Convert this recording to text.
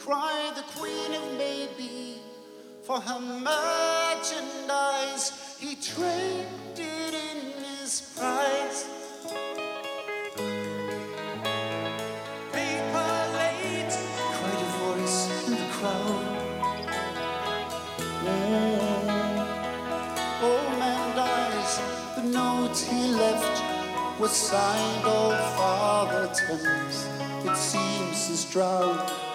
cry the Queen of Maybe for her merchandise. He traded in his price. Paper late, cried a voice in the crowd. Old man dies, the note he left was signed Old Father Thames. It seems his drought